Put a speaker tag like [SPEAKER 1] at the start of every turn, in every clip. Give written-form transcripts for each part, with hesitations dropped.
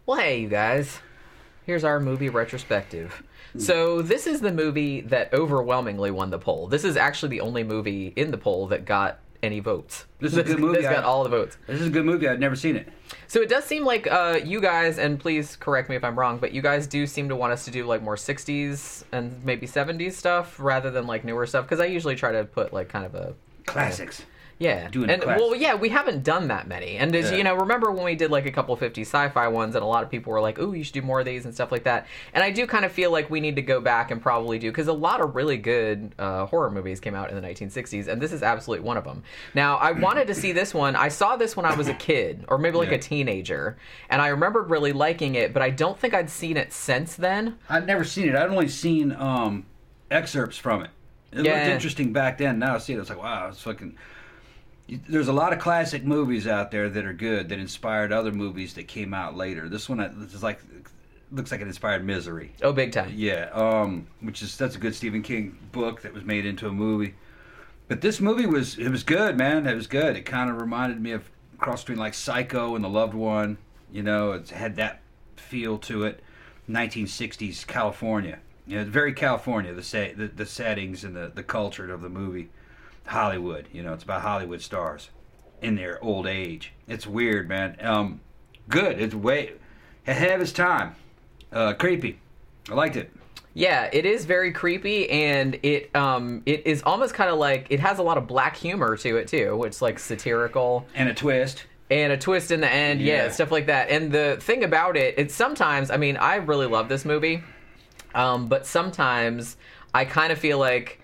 [SPEAKER 1] Well, hey, you guys. Here's our movie retrospective. So this is the movie that overwhelmingly won the poll. This is actually the only movie in the poll that got any votes.
[SPEAKER 2] This is a good movie.
[SPEAKER 1] This got all the votes.
[SPEAKER 2] This is a good movie. I'd never seen it.
[SPEAKER 1] So it does seem like you guys, and please correct me if I'm wrong, but you guys do seem to want us to do like more 60s and maybe 70s stuff rather than like newer stuff, because I usually try to put like kind of a...
[SPEAKER 2] Classics.
[SPEAKER 1] Yeah,
[SPEAKER 2] Doing
[SPEAKER 1] and
[SPEAKER 2] classics.
[SPEAKER 1] well, yeah, we haven't done that many, and as you know, remember when we did like a couple 50s sci-fi ones, and a lot of people were like, "Ooh, you should do more of these and stuff like that." And I do kind of feel like we need to go back and probably do, because a lot of really good horror movies came out in the 1960s, and this is absolutely one of them. Now, I wanted to see this one. I saw this when I was a kid, or maybe like a teenager, and I remembered really liking it, but I don't think I'd seen it since then.
[SPEAKER 2] I'd never seen it. I'd only seen excerpts from it. It looked interesting back then. Now I see it, it's like, wow, it's fucking... There's a lot of classic movies out there that are good, that inspired other movies that came out later. This one is like, looks like it inspired Misery.
[SPEAKER 1] Oh, big time.
[SPEAKER 2] Yeah, that's a good Stephen King book that was made into a movie. But this movie was good, man. It was good. It kind of reminded me of cross between like Psycho and The Loved One. You know, it had that feel to it. 1960s California. You know, very California. The settings and the culture of the movie. Hollywood, you know, it's about Hollywood stars in their old age. It's weird, man. Good. It's way ahead of its time. Creepy. I liked it.
[SPEAKER 1] Yeah, it is very creepy, and it is almost kind of like, it has a lot of black humor to it too, which is like satirical.
[SPEAKER 2] And a twist.
[SPEAKER 1] And a twist in the end, yeah, stuff like that. And the thing about it, it's sometimes, I mean, I really love this movie, but sometimes I kind of feel like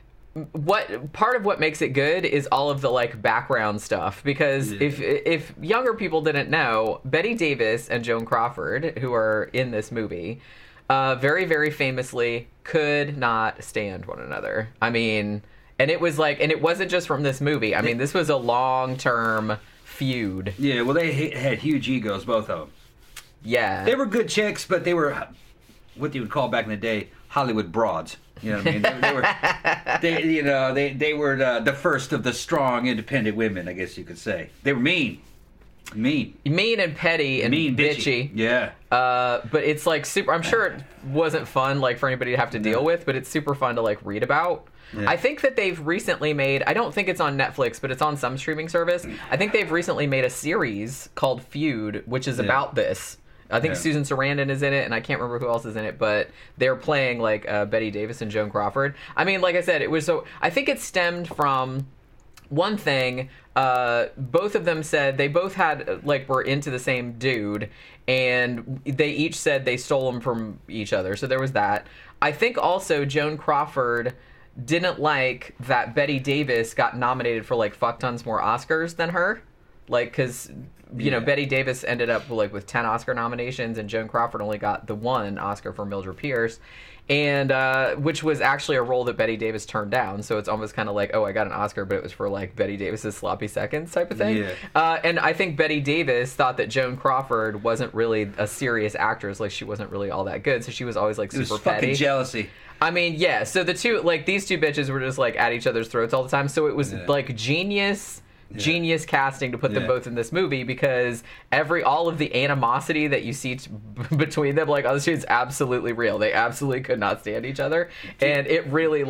[SPEAKER 1] part of what makes it good is all of the like background stuff, because if younger people didn't know, Bette Davis and Joan Crawford, who are in this movie, very, very famously could not stand one another. I mean, and it was like, and it wasn't just from this movie. I mean, this was a long-term feud.
[SPEAKER 2] Yeah, well, they had huge egos, both of them.
[SPEAKER 1] Yeah.
[SPEAKER 2] They were good chicks, but they were what you would call back in the day Hollywood broads. You know what I mean? They were the first of the strong, independent women, I guess you could say. They were mean and petty and
[SPEAKER 1] mean, bitchy.
[SPEAKER 2] Yeah.
[SPEAKER 1] But it's like super. I'm sure it wasn't fun like for anybody to have to deal with, but it's super fun to like read about. Yeah. I think that they've recently made, I don't think it's on Netflix, but it's on some streaming service. I think they've recently made a series called Feud, which is about this. I think Susan Sarandon is in it, and I can't remember who else is in it, but they're playing like Bette Davis and Joan Crawford. I mean, like I said, it was so. I think it stemmed from one thing. Both of them said they both had like were into the same dude, and they each said they stole him from each other. So there was that. I think also Joan Crawford didn't like that Bette Davis got nominated for like fuck tons more Oscars than her, like because. You know, Bette Davis ended up like with 10 Oscar nominations, and Joan Crawford only got the one Oscar for Mildred Pierce, and which was actually a role that Bette Davis turned down. So it's almost kind of like, oh, I got an Oscar, but it was for like Bette Davis's sloppy seconds type of thing. Yeah. And I think Bette Davis thought that Joan Crawford wasn't really a serious actress, like she wasn't really all that good. So she was always like super petty. It was
[SPEAKER 2] fucking jealousy.
[SPEAKER 1] I mean, yeah. So the two, like these two bitches were just like at each other's throats all the time. So it was like genius casting to put them both in this movie, because all of the animosity that you see between them, like, honestly, is absolutely real. They absolutely could not stand each other, and it really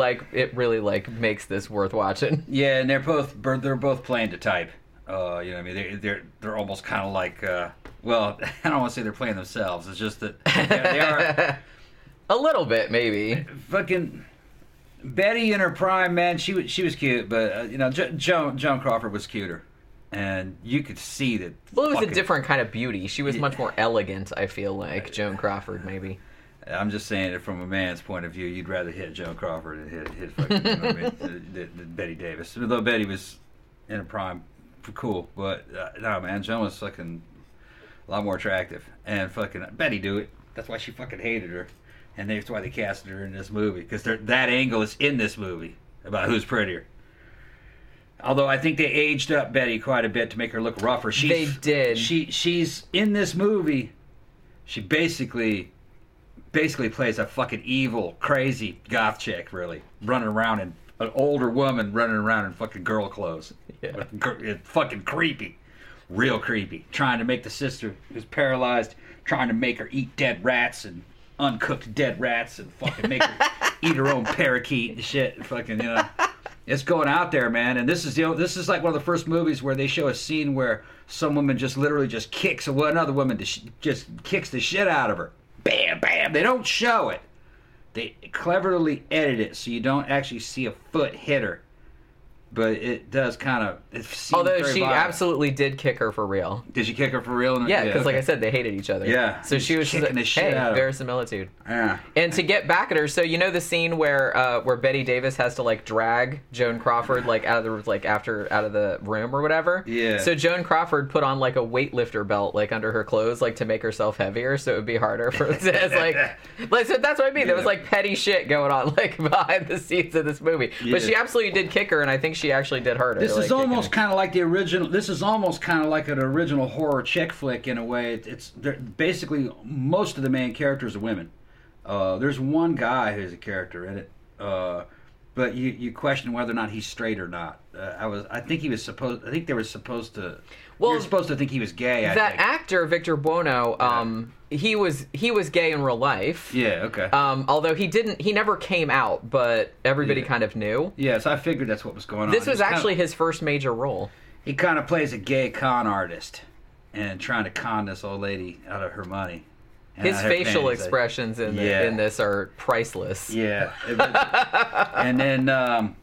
[SPEAKER 1] makes this worth watching.
[SPEAKER 2] Yeah, and they're both playing to type. You know what I mean? They're almost kind of like, well, I don't want to say they're playing themselves. It's just that they are
[SPEAKER 1] a little bit, maybe.
[SPEAKER 2] Fucking. Betty in her prime, man, she was cute, but Joan Crawford was cuter, and you could see that.
[SPEAKER 1] Well, it was a different kind of beauty. She was much more elegant. I feel like Joan Crawford, maybe.
[SPEAKER 2] I'm just saying it from a man's point of view. You'd rather hit Joan Crawford than hit fucking than Bette Davis. Although Betty was in her prime, cool, but no, man, Joan was fucking a lot more attractive, and fucking Betty do it. That's why she fucking hated her. And that's why they casted her in this movie, because that angle is in this movie about who's prettier. Although I think they aged up Betty quite a bit to make her look rougher.
[SPEAKER 1] They did.
[SPEAKER 2] She's in this movie. She basically plays a fucking evil, crazy goth chick, really, running around in an older woman running around in fucking girl clothes. Yeah. It's fucking creepy. real creepy. Trying to make the sister who's paralyzed, trying to make her eat dead rats and uncooked dead rats and fucking make her eat her own parakeet and shit. Fucking, you know. It's going out there, man. And this is like one of the first movies where they show a scene where some woman just literally just kicks another woman, just kicks the shit out of her. Bam, bam. They don't show it. They cleverly edit it so you don't actually see a foot hit her. But it does kind of...
[SPEAKER 1] Although she absolutely did kick her for real.
[SPEAKER 2] Did she kick her for real?
[SPEAKER 1] Yeah, because like I said, they hated each other.
[SPEAKER 2] Yeah.
[SPEAKER 1] So she was
[SPEAKER 2] kicking the shit out of her.
[SPEAKER 1] verisimilitude.
[SPEAKER 2] Yeah.
[SPEAKER 1] And to get back at her, so you know the scene where Bette Davis has to like drag Joan Crawford like out of the room or whatever?
[SPEAKER 2] Yeah.
[SPEAKER 1] So Joan Crawford put on like a weightlifter belt like under her clothes like to make herself heavier so it would be harder for it's like so that's what I mean. There was like petty shit going on like behind the scenes of this movie.
[SPEAKER 2] Yeah.
[SPEAKER 1] But she absolutely did kick her, and I think she actually did hurt her.
[SPEAKER 2] This is almost kind of like the original. This is almost kind of like an original horror chick flick in a way. It's basically most of the main characters are women. There's one guy who's a character in it, but you question whether or not he's straight or not. I think they were supposed to. Well, you're supposed to think he was gay.
[SPEAKER 1] That actor Victor Buono, he was gay in real life.
[SPEAKER 2] Yeah. Okay.
[SPEAKER 1] Although he never came out, but everybody kind of knew.
[SPEAKER 2] Yeah, so I figured that's what was going on.
[SPEAKER 1] This was actually his first major role.
[SPEAKER 2] He kind of plays a gay con artist and trying to con this old lady out of her money.
[SPEAKER 1] His facial expressions in this are priceless.
[SPEAKER 2] Yeah. And then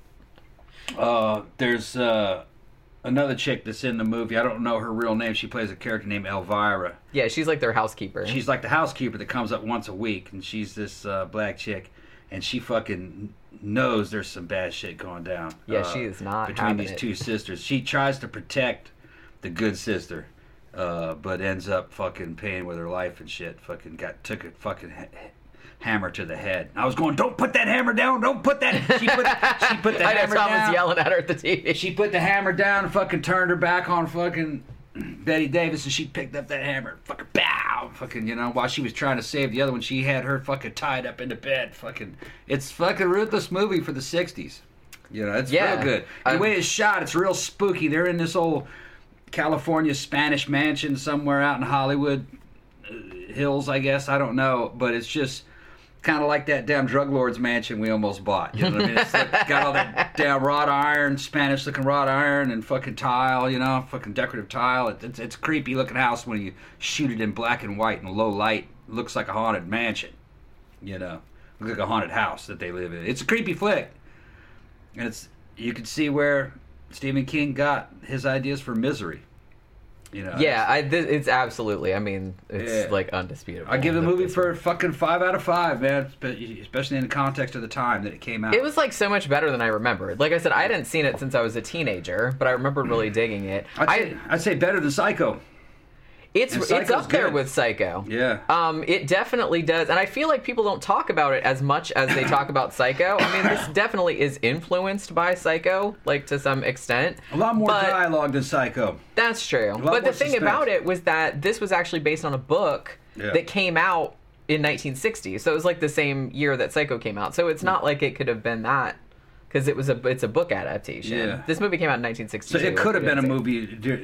[SPEAKER 2] there's another chick that's in the movie. I don't know her real name. She plays a character named Elvira.
[SPEAKER 1] Yeah, she's like their housekeeper.
[SPEAKER 2] She's like the housekeeper that comes up once a week, and she's this black chick, and she fucking knows there's some bad shit going down.
[SPEAKER 1] Yeah, she is not
[SPEAKER 2] between these two sisters. She tries to protect the good sister, but ends up fucking paying with her life and shit. Fucking took a fucking hammer to the head. I was going, don't put that hammer down, don't put that. She put the hammer down.
[SPEAKER 1] I was yelling at her at the TV.
[SPEAKER 2] She put the hammer down and fucking turned her back on fucking Bette Davis, and she picked up that hammer, fucking bow, fucking, you know, while she was trying to save the other one, she had her fucking tied up into bed. Fucking, it's fucking ruthless movie for the '60s. You know, it's real good. The way it's shot, it's real spooky. They're in this old California Spanish mansion somewhere out in Hollywood Hills, I guess. I don't know, but it's just kind of like that damn drug lord's mansion we almost bought. You know what I mean? It's like got all that damn wrought iron, Spanish looking wrought iron, and fucking tile, you know, fucking decorative tile. It's a creepy looking house when you shoot it in black and white and low light. It looks like a haunted mansion, you know, looks like a haunted house that they live in. It's a creepy flick, and you can see where Stephen King got his ideas for Misery. You know,
[SPEAKER 1] it's absolutely. I mean, it's like undisputable.
[SPEAKER 2] I give the movie for fucking 5 out of 5, man. Especially in the context of the time that it came out.
[SPEAKER 1] It was like so much better than I remembered. Like I said, I hadn't seen it since I was a teenager, but I remember really digging it.
[SPEAKER 2] I'd say better than Psycho.
[SPEAKER 1] It's up there with Psycho.
[SPEAKER 2] Yeah.
[SPEAKER 1] It definitely does. And I feel like people don't talk about it as much as they talk about Psycho. I mean, this definitely is influenced by Psycho, like to some extent.
[SPEAKER 2] A lot more dialogue than Psycho.
[SPEAKER 1] That's true. But the thing about it was that this was actually based on a book that came out in 1960. So it was like the same year that Psycho came out. So it's not like it could have been that. Because it's a book adaptation. Yeah. This movie came out in 1962.
[SPEAKER 2] So it could have been a movie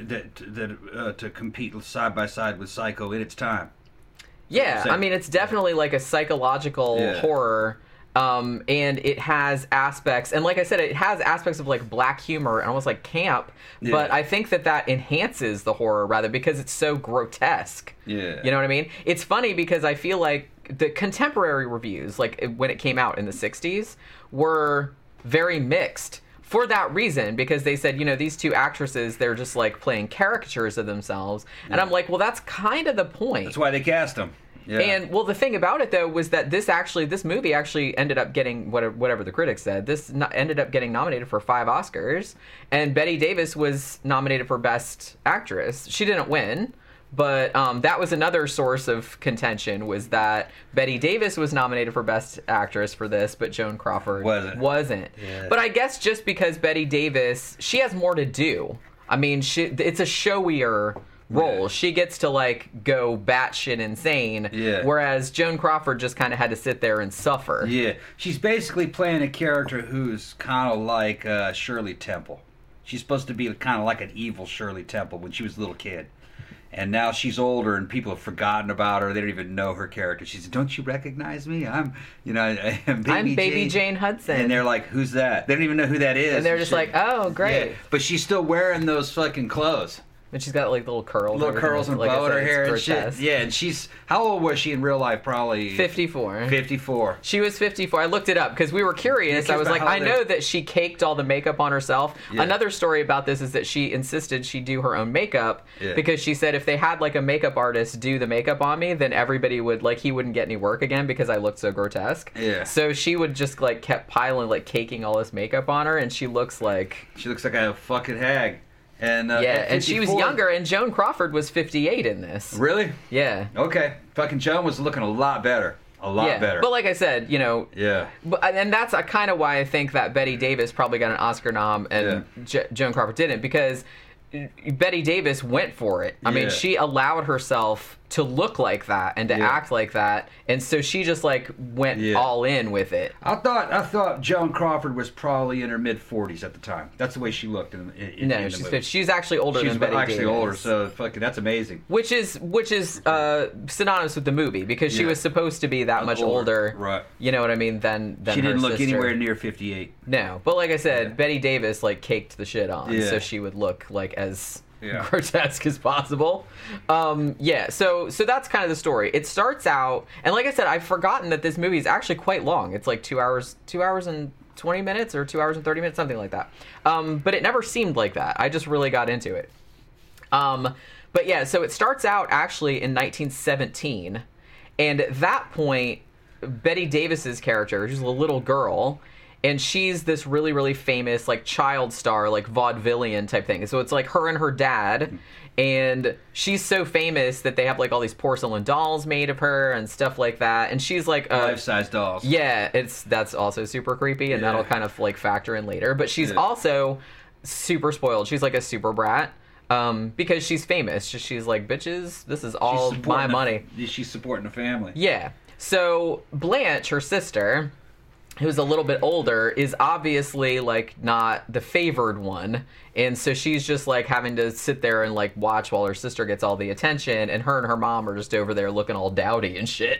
[SPEAKER 2] that to compete side by side with Psycho in its time.
[SPEAKER 1] Yeah, I mean, it's definitely like a psychological horror, and it has aspects, and like I said, it has aspects of like black humor and almost like camp. Yeah. But I think that enhances the horror rather because it's so grotesque.
[SPEAKER 2] Yeah,
[SPEAKER 1] you know what I mean? It's funny because I feel like the contemporary reviews, like when it came out in the 60s, were very mixed for that reason, because they said, you know, these two actresses, they're just like playing caricatures of themselves. And I'm like, well, that's kind of the point.
[SPEAKER 2] That's why they cast them. Yeah.
[SPEAKER 1] And well, the thing about it though was that this movie actually ended up getting whatever the critics said. This ended up getting nominated for 5 Oscars, and Bette Davis was nominated for Best Actress. She didn't win. But that was another source of contention, was that Bette Davis was nominated for Best Actress for this, but Joan Crawford wasn't. Yeah. But I guess just because Bette Davis, she has more to do. I mean, it's a showier role. Yeah. She gets to like go batshit insane, whereas Joan Crawford just kind of had to sit there and suffer.
[SPEAKER 2] Yeah, she's basically playing a character who's kind of like Shirley Temple. She's supposed to be kind of like an evil Shirley Temple when she was a little kid. And now she's older, and people have forgotten about her. They don't even know her character. She said, "Don't you recognize me? I'm Baby
[SPEAKER 1] Jane Hudson."
[SPEAKER 2] And they're like, "Who's that?" They don't even know who that is.
[SPEAKER 1] And they're just like, "Oh, great!"
[SPEAKER 2] Yeah. But she's still wearing those fucking clothes.
[SPEAKER 1] And she's got like little curls
[SPEAKER 2] and
[SPEAKER 1] like
[SPEAKER 2] bow in her hair and
[SPEAKER 1] grotesque.
[SPEAKER 2] shit. Yeah, and she's... How old was she in real life? Probably...
[SPEAKER 1] 54.
[SPEAKER 2] 54.
[SPEAKER 1] She was 54. I looked it up because we were curious. I was like, I know that she caked all the makeup on herself. Yeah. Another story about this is that she insisted she do her own makeup because she said if they had like a makeup artist do the makeup on me, then everybody would, like, he wouldn't get any work again because I looked so grotesque.
[SPEAKER 2] Yeah.
[SPEAKER 1] So she would just like kept piling, like caking all this makeup on her, and she looks like...
[SPEAKER 2] She looks like a fucking hag. And
[SPEAKER 1] and she was younger, and Joan Crawford was 58 in this.
[SPEAKER 2] Really?
[SPEAKER 1] Yeah.
[SPEAKER 2] Okay. Fucking Joan was looking a lot better. A lot better.
[SPEAKER 1] But like I said, you know...
[SPEAKER 2] Yeah.
[SPEAKER 1] And that's kind of why I think that Bette Davis probably got an Oscar nom and Joan Crawford didn't, because Bette Davis went for it. I mean, she allowed herself to look like that and to act like that, and so she just like went all in with it.
[SPEAKER 2] I thought Joan Crawford was probably in her mid-40s at the time. That's the way she looked in the
[SPEAKER 1] she's
[SPEAKER 2] movie.
[SPEAKER 1] She's actually older than Bette Davis.
[SPEAKER 2] She's actually older, so fucking that's amazing.
[SPEAKER 1] Which is synonymous with the movie, because she was supposed to be that much older.
[SPEAKER 2] Right.
[SPEAKER 1] You know what I mean? Than
[SPEAKER 2] she didn't look
[SPEAKER 1] sister.
[SPEAKER 2] Anywhere near 58.
[SPEAKER 1] No, but like I said, Bette Davis like caked the shit on, so she would look like as grotesque as possible. So that's kind of the story. It starts out, and like I said, I've forgotten that this movie is actually quite long. It's like 2 hours and 20 minutes or 2 hours and 30 minutes, something like that. But it never seemed like that. I just really got into it. But yeah, so it starts out actually in 1917, and at that point, Bette Davis's character, she's a little girl, and she's this really, really famous, like, child star, like, vaudevillian type thing. So it's, like, her and her dad, and she's so famous that they have, like, all these porcelain dolls made of her and stuff like that. And she's, like...
[SPEAKER 2] life-size dolls.
[SPEAKER 1] Yeah, that's also super creepy, and that'll kind of, like, factor in later. But she's also super spoiled. She's, like, a super brat. Because she's famous. She's like, bitches, this is all my money.
[SPEAKER 2] She's supporting the family.
[SPEAKER 1] Yeah. So, Blanche, her sister... who's a little bit older, is obviously, like, not the favored one. And so she's just, like, having to sit there and, like, watch while her sister gets all the attention. And her mom are just over there looking all dowdy and shit.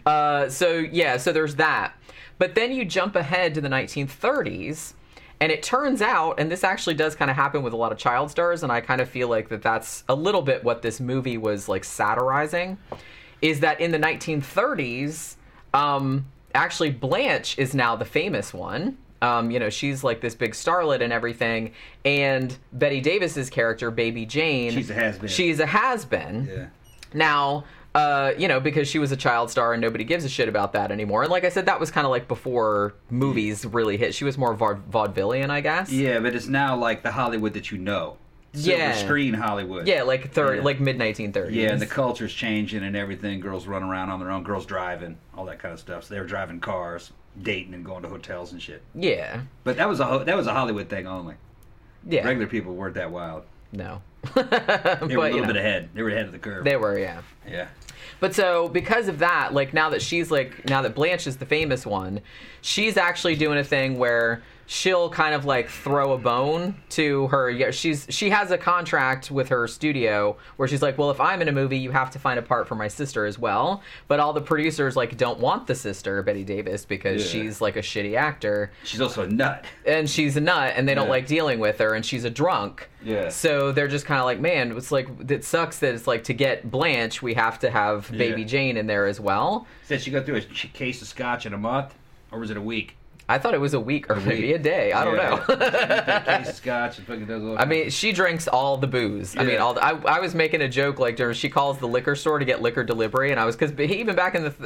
[SPEAKER 1] So there's that. But then you jump ahead to the 1930s. And it turns out, and this actually does kind of happen with a lot of child stars, and I kind of feel like that's a little bit what this movie was, like, satirizing, is that in the 1930s... actually, Blanche is now the famous one. She's like this big starlet and everything. And Bette Davis's character, Baby Jane...
[SPEAKER 2] she's a has-been.
[SPEAKER 1] She's a has-been.
[SPEAKER 2] Yeah.
[SPEAKER 1] Now, because she was a child star and nobody gives a shit about that anymore. And like I said, that was kind of like before movies really hit. She was more vaudevillian, I guess.
[SPEAKER 2] Yeah, but it's now like the Hollywood that you know. Silver screen Hollywood.
[SPEAKER 1] Yeah, like like mid-1930s.
[SPEAKER 2] Yeah, and the culture's changing and everything. Girls run around on their own. Girls driving, all that kind of stuff. So they were driving cars, dating, and going to hotels and shit.
[SPEAKER 1] Yeah.
[SPEAKER 2] But that was a Hollywood thing only.
[SPEAKER 1] Yeah.
[SPEAKER 2] Regular people weren't that wild.
[SPEAKER 1] No.
[SPEAKER 2] They were a little bit ahead. They were ahead of the curve.
[SPEAKER 1] They were, yeah.
[SPEAKER 2] Yeah.
[SPEAKER 1] But so, because of that, like, now that Blanche is the famous one, she's actually doing a thing where she'll kind of, like, throw a bone to her. Yeah, she has a contract with her studio where she's like, well, if I'm in a movie, you have to find a part for my sister as well. But all the producers, like, don't want the sister, Bette Davis, because she's, like, a shitty actor.
[SPEAKER 2] She's also a nut.
[SPEAKER 1] And she's a nut, and they don't like dealing with her, and she's a drunk.
[SPEAKER 2] Yeah.
[SPEAKER 1] So they're just kind of like, man, it's like, it sucks that it's like, to get Blanche, we have to have Baby Jane in there as well.
[SPEAKER 2] Said she got through a case of scotch in a month, or was it a week?
[SPEAKER 1] I thought it was a week or maybe a day. I don't know.
[SPEAKER 2] Case of scotch and fucking does all
[SPEAKER 1] I mean, she drinks all the booze. Yeah. I mean, I was making a joke like she calls the liquor store to get liquor delivery, and I was, because even back in the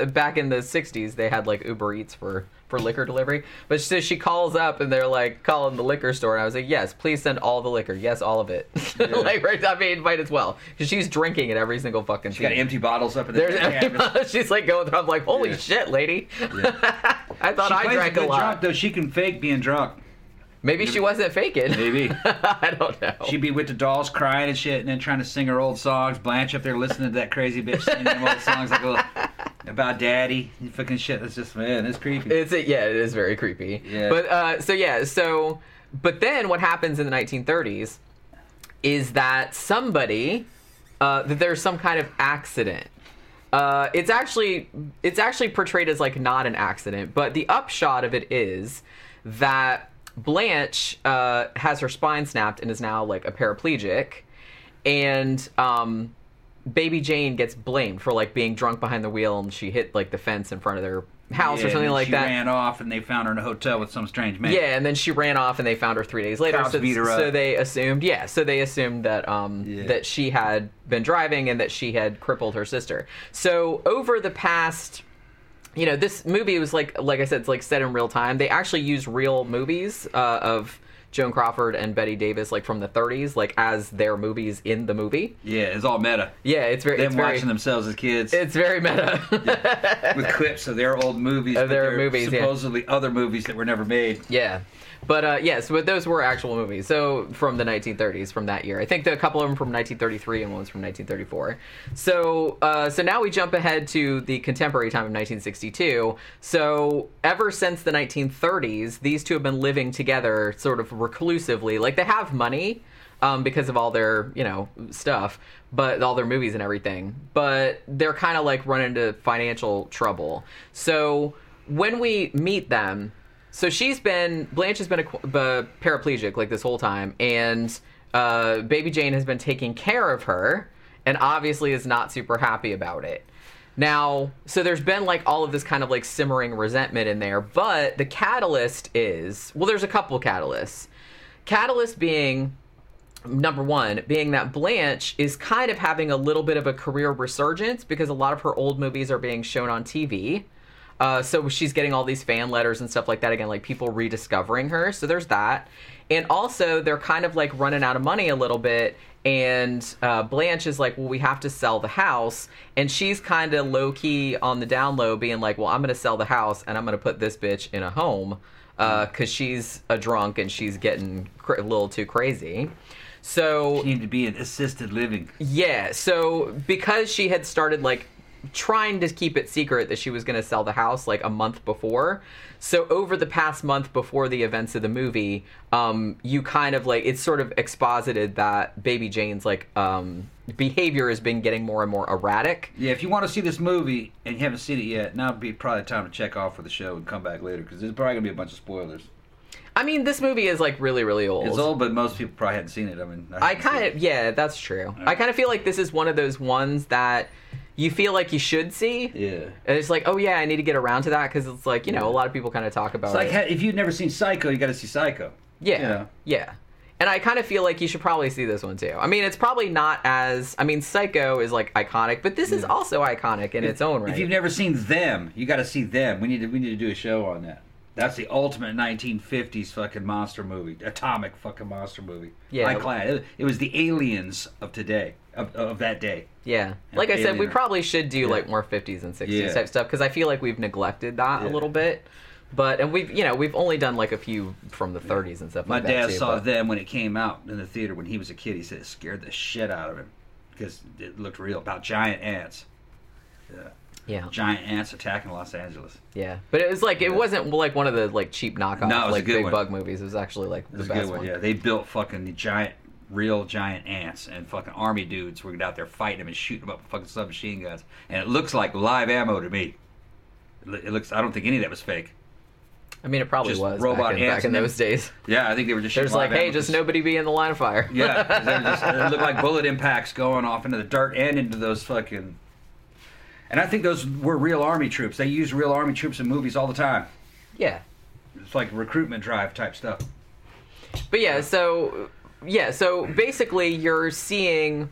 [SPEAKER 1] '60s they had like Uber Eats for liquor delivery. But so she calls up and they're like calling the liquor store, and I was like, yes, please send all the liquor. Yes, all of it. Yeah. Like, right, I mean, might as well, because she's drinking it every single fucking.
[SPEAKER 2] She got empty bottles up in the
[SPEAKER 1] She's like going through. I'm like, holy shit, lady. Yeah. I thought I drank a lot.
[SPEAKER 2] Drunk, though she can fake being drunk.
[SPEAKER 1] Maybe she wasn't faking.
[SPEAKER 2] Maybe.
[SPEAKER 1] I don't know.
[SPEAKER 2] She'd be with the dolls crying and shit, and then trying to sing her old songs. Blanche up there listening to that crazy bitch singing them old songs like about daddy and fucking shit. That's just, man, it's creepy.
[SPEAKER 1] It is very creepy.
[SPEAKER 2] Yeah.
[SPEAKER 1] But so But then what happens in the 1930s is that that there's some kind of accident. It's actually portrayed as like not an accident, but the upshot of it is that Blanche has her spine snapped and is now like a paraplegic, and Baby Jane gets blamed for like being drunk behind the wheel, and she hit like the fence in front of their house or something like that.
[SPEAKER 2] She ran off, and they found her in a hotel with some strange man.
[SPEAKER 1] Yeah, and then she ran off, and they found her 3 days later.
[SPEAKER 2] Cops beat her up.
[SPEAKER 1] So they assumed that that she had been driving and that she had crippled her sister. So over the past, this movie was like I said, it's like set in real time. They actually used real movies of Joan Crawford and Betty Davis, like from the 30s, like as their movies in the movie.
[SPEAKER 2] Yeah, it's all meta.
[SPEAKER 1] Yeah, it's very.
[SPEAKER 2] Them watching themselves as kids.
[SPEAKER 1] It's very meta.
[SPEAKER 2] Yeah. With clips of their old movies.
[SPEAKER 1] Of their movies,
[SPEAKER 2] supposedly other movies that were never made.
[SPEAKER 1] Yeah. But but those were actual movies. So from the 1930s, from that year. I think a couple of them from 1933 and one was from 1934. So now we jump ahead to the contemporary time of 1962. So ever since the 1930s, these two have been living together sort of reclusively. Like they have money because of all their, stuff, but all their movies and everything. But they're kind of like run into financial trouble. So when we meet them, so Blanche has been a paraplegic like this whole time, and Baby Jane has been taking care of her, and obviously is not super happy about it. Now, so there's been like all of this kind of like simmering resentment in there, but the catalyst is, there's a couple catalysts. Catalyst being, number one, being that Blanche is kind of having a little bit of a career resurgence because a lot of her old movies are being shown on TV. So she's getting all these fan letters and stuff like that again, like people rediscovering her. So there's that. And also they're kind of like running out of money a little bit. And Blanche is like, well, we have to sell the house. And she's kind of low key on the down low being like, well, I'm going to sell the house and I'm going to put this bitch in a home because she's a drunk and she's getting a little too crazy. So
[SPEAKER 2] she needed to be in assisted living.
[SPEAKER 1] Yeah. So because she had started like trying to keep it secret that she was going to sell the house like a month before. So over the past month before the events of the movie, you kind of like, it's sort of exposited that Baby Jane's like behavior has been getting more and more erratic.
[SPEAKER 2] Yeah, if you want to see this movie and you haven't seen it yet, now would be probably time to check off for the show and come back later because there's probably going to be a bunch of spoilers.
[SPEAKER 1] I mean, this movie is like really, really old.
[SPEAKER 2] It's old, but most people probably hadn't seen it. I mean,
[SPEAKER 1] yeah, that's true.
[SPEAKER 2] Right.
[SPEAKER 1] I kind of feel like this is one of those ones that you feel like you should see.
[SPEAKER 2] Yeah.
[SPEAKER 1] And it's like, oh yeah, I need to get around to that because it's like, a lot of people kind of talk about
[SPEAKER 2] it's like, if you've never seen Psycho, you got to see Psycho.
[SPEAKER 1] Yeah. Yeah. And I kind of feel like you should probably see this one too. I mean, it's probably not as, Psycho is like iconic, but this is also iconic in its own right.
[SPEAKER 2] If you've never seen Them, you got to see Them. We need to do a show on that. That's the ultimate 1950s fucking monster movie, atomic fucking monster movie.
[SPEAKER 1] Yeah,
[SPEAKER 2] it was the aliens of today, of that day.
[SPEAKER 1] Yeah, like I said, we probably should do like more 50s and 60s type stuff because I feel like we've neglected that a little bit. And we've only done like a few from the 30s and stuff.
[SPEAKER 2] My
[SPEAKER 1] like that
[SPEAKER 2] dad
[SPEAKER 1] too,
[SPEAKER 2] saw Them when it came out in the theater when he was a kid. He said it scared the shit out of him because it looked real, about giant ants.
[SPEAKER 1] Yeah,
[SPEAKER 2] giant ants attacking Los Angeles.
[SPEAKER 1] Yeah, but it was like it wasn't like one of the like cheap knockoff like big bug movies. It was actually like the best one.
[SPEAKER 2] Yeah, they built fucking real giant ants, and fucking army dudes were out there fighting them and shooting them up with fucking submachine guns. And it looks like live ammo to me. It looks. I don't think any of that was fake.
[SPEAKER 1] I mean, it probably
[SPEAKER 2] just
[SPEAKER 1] was
[SPEAKER 2] robot
[SPEAKER 1] back in those days.
[SPEAKER 2] Yeah, I think they were just.
[SPEAKER 1] There's like, hey, just nobody be in the line of fire.
[SPEAKER 2] Yeah, it looked like bullet impacts going off into the dirt and into those fucking. And I think those were real army troops. They use real army troops in movies all the time.
[SPEAKER 1] Yeah.
[SPEAKER 2] It's like recruitment drive type stuff.
[SPEAKER 1] But so basically you're seeing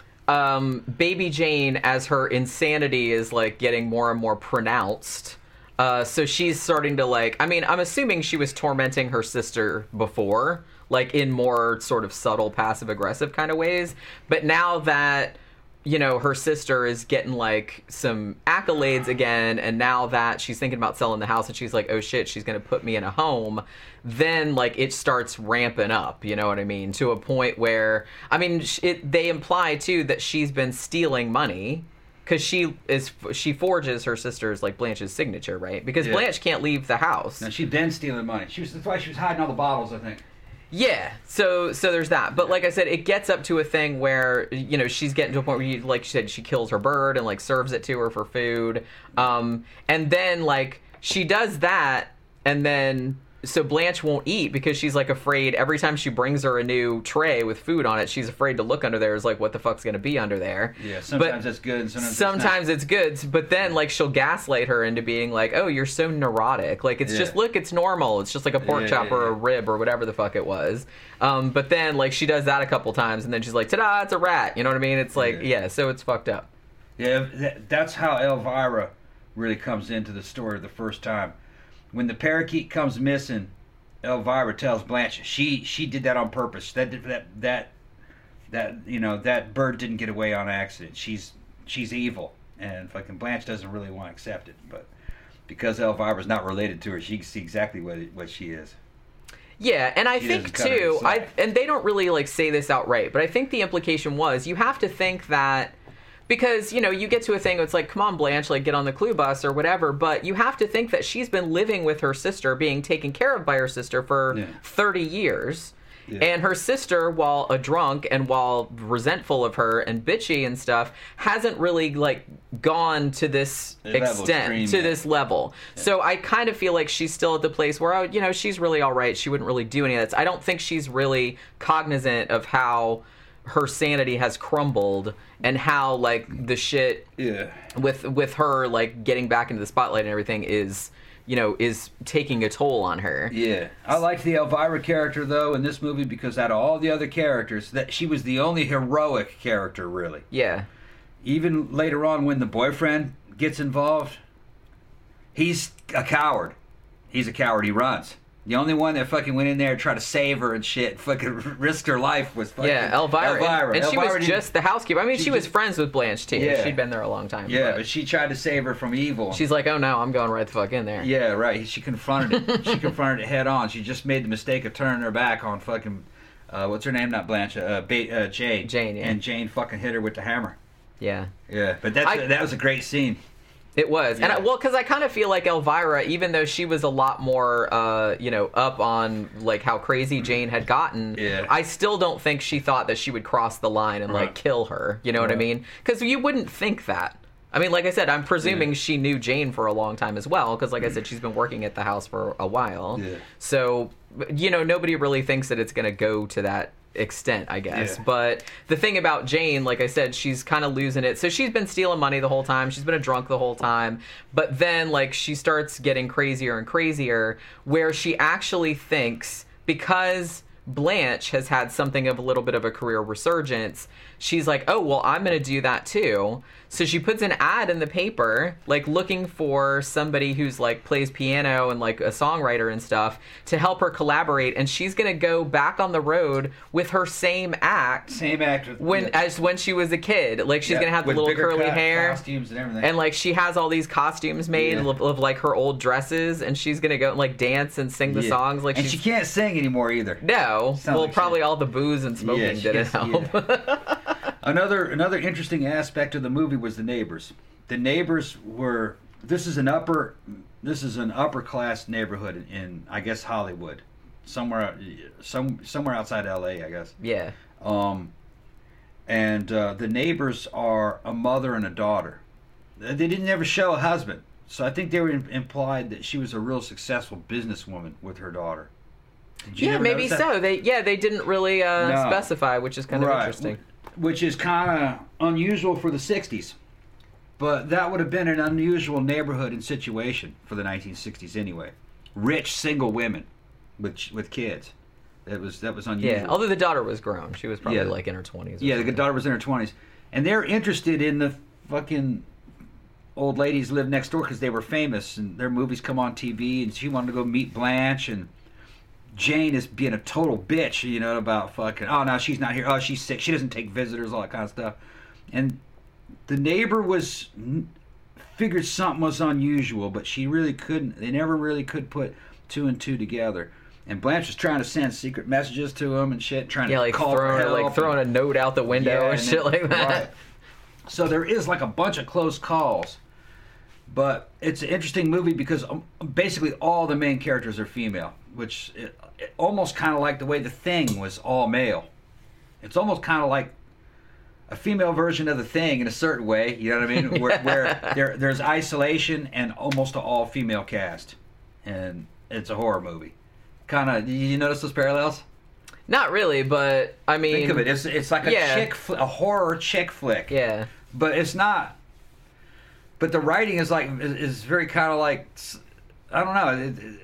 [SPEAKER 1] Baby Jane as her insanity is like getting more and more pronounced. So she's starting to like, I'm assuming she was tormenting her sister before, like in more sort of subtle passive aggressive kind of ways. But now that her sister is getting like some accolades again, and now that she's thinking about selling the house and she's like, oh shit, she's going to put me in a home, then like it starts ramping up, you know what I mean? To a point where, they imply too that she's been stealing money because she forges her sister's like Blanche's signature, right? Because Blanche can't leave the house.
[SPEAKER 2] No, she's been stealing money. That's why she was hiding all the bottles, I think.
[SPEAKER 1] Yeah, so there's that. But like I said, it gets up to a thing where, you know, she's getting to a point where, like she said, she kills her bird and, like, serves it to her for food. And then, like, she does that, and then... So Blanche won't eat because she's, like, afraid every time she brings her a new tray with food on it, she's afraid to look under there. Is like, what the fuck's going to be under there?
[SPEAKER 2] Yeah, sometimes that's good and
[SPEAKER 1] sometimes it's good. But then, like, she'll gaslight her into being like, oh, you're so neurotic. Like, it's just, look, it's normal. It's just like a pork chop or a rib or whatever the fuck it was. But then, like, she does that a couple times and then she's like, ta-da, it's a rat. You know what I mean? It's like, so it's fucked up.
[SPEAKER 2] Yeah, that's how Elvira really comes into the story the first time. When the parakeet comes missing, Elvira tells Blanche she did that on purpose. That you know, that bird didn't get away on accident. She's evil, and fucking Blanche doesn't really want to accept it, but because Elvira's not related to her, she can see exactly what she is.
[SPEAKER 1] Yeah, and I think too, and they don't really, like, say this outright, but I think the implication was you have to think that. Because, you know, you get to a thing, it's like, come on, Blanche, like, get on the clue bus or whatever, but you have to think that she's been living with her sister, being taken care of by her sister for 30 years. Yeah. And her sister, while a drunk and while resentful of her and bitchy and stuff, hasn't really, like, gone to this extent, to this level. Yeah. So I kind of feel like she's still at the place where, you know, she's really all right. She wouldn't really do any of that. I don't think she's really cognizant of how her sanity has crumbled and how, like, the shit with her, like, getting back into the spotlight and everything is, you know, is taking a toll on her.
[SPEAKER 2] Yeah. I liked the Elvira character, though, in this movie because out of all the other characters, that she was the only heroic character, really.
[SPEAKER 1] Yeah.
[SPEAKER 2] Even later on when the boyfriend gets involved, he's a coward. He's a coward. He runs. The only one that fucking went in there and tried to save her and shit, fucking risked her life was fucking
[SPEAKER 1] Elvira. And she was just the housekeeper. I mean, she was friends with Blanche, too. Yeah. She'd been there a long time.
[SPEAKER 2] Yeah, but she tried to save her from evil.
[SPEAKER 1] She's like, oh, no, I'm going right the fuck in there.
[SPEAKER 2] Yeah, right. She confronted it. She confronted it head on. She just made the mistake of turning her back on fucking, what's her name? Not Blanche. Jane.
[SPEAKER 1] Jane, yeah.
[SPEAKER 2] And Jane fucking hit her with the hammer.
[SPEAKER 1] Yeah.
[SPEAKER 2] Yeah, but that was a great scene.
[SPEAKER 1] It was. Yeah. And because I kind of feel like Elvira, even though she was a lot more, you know, up on, like, how crazy Jane had gotten, I still don't think she thought that she would cross the line and, like, kill her. You know what I mean? Because you wouldn't think that. I mean, like I said, I'm presuming she knew Jane for a long time as well, because, like I said, she's been working at the house for a while. Yeah. So, you know, nobody really thinks that it's going to go to that extent, I guess. But the thing about Jane, like I said, she's kind of losing it. So she's been stealing money the whole time. She's been a drunk the whole time. But then, like, she starts getting crazier and crazier, where she actually thinks, because Blanche has had something of a little bit of a career resurgence, she's like, oh, well, I'm going to do that too. So she puts an ad in the paper, like, looking for somebody who's, like, plays piano and, like, a songwriter and stuff to help her collaborate. And she's going to go back on the road with her same act. As when she was a kid. Like, she's going to have the little curly hair.
[SPEAKER 2] Costumes and everything.
[SPEAKER 1] And, like, she has all these costumes made of, like, her old dresses. And she's going to go, like, dance and sing the songs. Like,
[SPEAKER 2] and she can't sing anymore either.
[SPEAKER 1] No. Well, like probably all the booze and smoking didn't help.
[SPEAKER 2] Yeah. Another interesting aspect of the movie was the neighbors. The neighbors were. This is an upper class neighborhood in I guess Hollywood, somewhere outside L.A. I guess.
[SPEAKER 1] Yeah.
[SPEAKER 2] And the neighbors are a mother and a daughter. They didn't ever show a husband, so I think they were implied that she was a real successful businesswoman with her daughter.
[SPEAKER 1] Yeah, maybe so. They didn't really specify, which is kind of interesting.
[SPEAKER 2] Which is kind of unusual for the 60s. But that would have been an unusual neighborhood and situation for the 1960s anyway. Rich single women with kids. That was unusual.
[SPEAKER 1] Yeah, although the daughter was grown. She was probably like in her 20s.
[SPEAKER 2] Yeah, the daughter was in her 20s. And they're interested in the fucking old ladies live next door because they were famous and their movies come on TV, and she wanted to go meet Blanche, and Jane is being a total bitch, you know, about fucking, oh, no, she's not here. Oh, she's sick. She doesn't take visitors, all that kind of stuff. And the neighbor figured something was unusual, but she really couldn't. They never really could put two and two together. And Blanche was trying to send secret messages to him and shit, trying to call for help.
[SPEAKER 1] Like throwing a note out the window and shit like that.
[SPEAKER 2] Right. So there is like a bunch of close calls. But it's an interesting movie because basically all the main characters are female, which it almost kind of like the way The Thing was all male. It's almost kind of like a female version of The Thing in a certain way, you know what I mean? Where there's isolation and almost an all-female cast. And it's a horror movie. Kind of, you notice those parallels?
[SPEAKER 1] Not really, but I mean,
[SPEAKER 2] think of it. It's like a horror chick flick.
[SPEAKER 1] Yeah.
[SPEAKER 2] But it's not. But the writing is very kind of like, I don't know.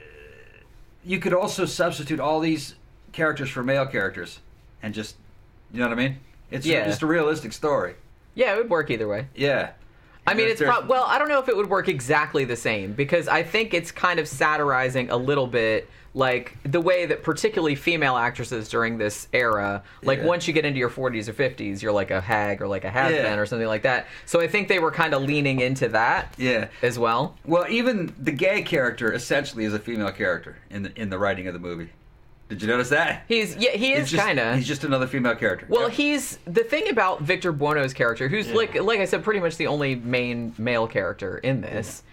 [SPEAKER 2] You could also substitute all these characters for male characters, and just, you know what I mean? It's just a realistic story.
[SPEAKER 1] Yeah, it would work either way.
[SPEAKER 2] Yeah.
[SPEAKER 1] I mean, well, I don't know if it would work exactly the same, because I think it's kind of satirizing a little bit, like, the way that particularly female actresses during this era, like, once you get into your 40s or 50s, you're like a hag or like a has-been or something like that. So I think they were kind of leaning into that as well.
[SPEAKER 2] Well, even the gay character essentially is a female character in the writing of the movie. Did you notice that?
[SPEAKER 1] He is kind of.
[SPEAKER 2] He's just another female character.
[SPEAKER 1] Well, he's the thing about Victor Buono's character, who's like I said, pretty much the only main male character in this,